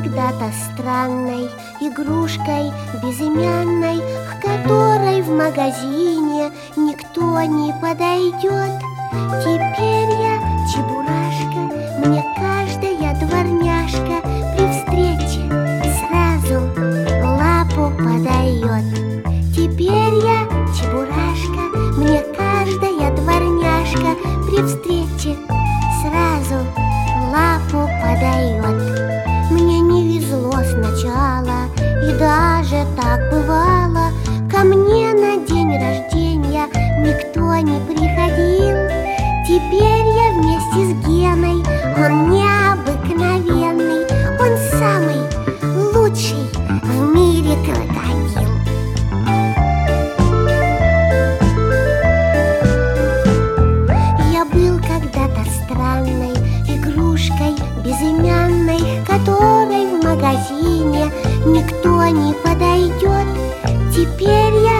когда-то странной игрушкой безымянной, к которой в магазине никто не подойдет. Теперь я чебурашка, мне каждая дворняжка при встрече сразу лапу подает. Теперь я чебурашка, мне каждая дворняжка при встрече сразу лапу подает. Мне не везло сначала, и даже так бывало. Ко мне на день рождения никто не приходил. Теперь я вместе с Геной, он необыкновенный, он самый лучший в мире крокодил. Я был когда-то странной игрушкой безымянной, к которой в магазине никто не подойдет. Теперь я